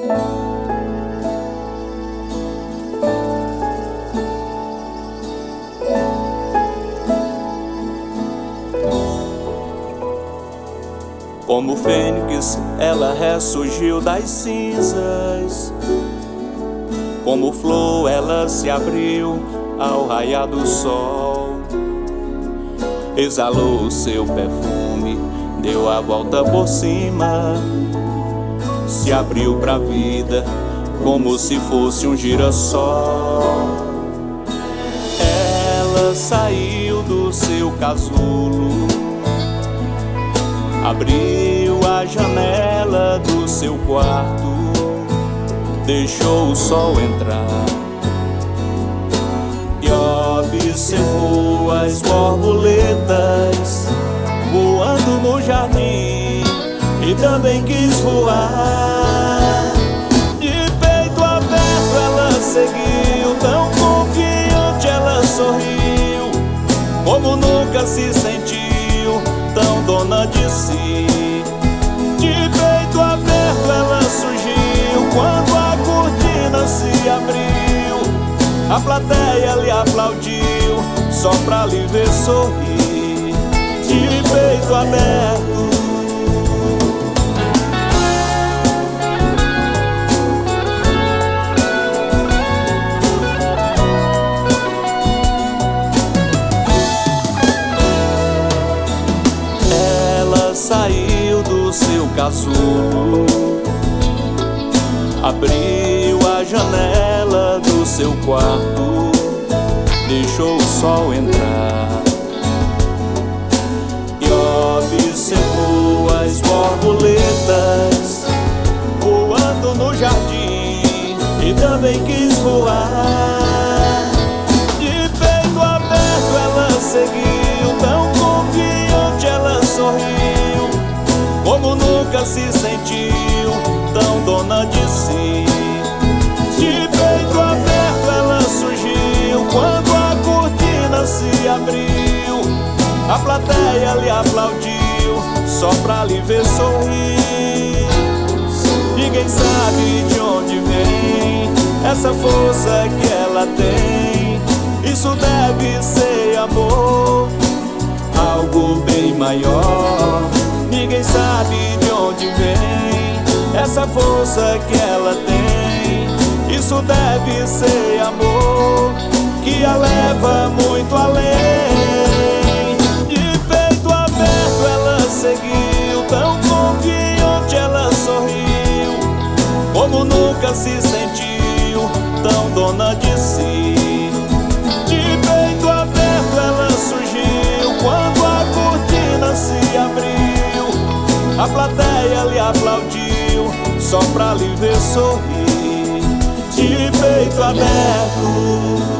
Como fênix, ela ressurgiu das cinzas. Como flor, ela se abriu ao raiar do sol. Exalou o seu perfume, deu a volta por cima. Se abriu pra vida, como se fosse um girassol. Ela saiu do seu casulo, abriu a janela do seu quarto, deixou o sol entrar e observou as borboletas voando no jardim, e também quis voar. De peito aberto ela seguiu, tão confiante ela sorriu, como nunca se sentiu tão dona de si. De peito aberto ela surgiu, quando a cortina se abriu, a plateia lhe aplaudiu, só pra lhe ver sorrir. De peito aberto. Saiu do seu casulo, abriu a janela do seu quarto, deixou o sol entrar e observou as borboletas voando no jardim, e também quis voar. De peito aberto ela seguiu, tão confiante ela sorriu, como nunca se sentiu tão dona de si. De peito aberto ela surgiu, quando a cortina se abriu, a plateia lhe aplaudiu, só pra lhe ver sorrir. Ninguém sabe de onde vem essa força que ela tem, isso deve ser amor, algo bem maior. Ninguém sabe de onde vem essa força que ela tem, isso deve ser amor, que a leva muito além. De peito aberto ela seguiu, tão confiante ela sorriu, como nunca se sentiu tão dona de si. De peito aberto ela surgiu, quando a cortina se abriu, a plateia lhe aplaudiu, só pra lhe ver sorrir. De peito aberto.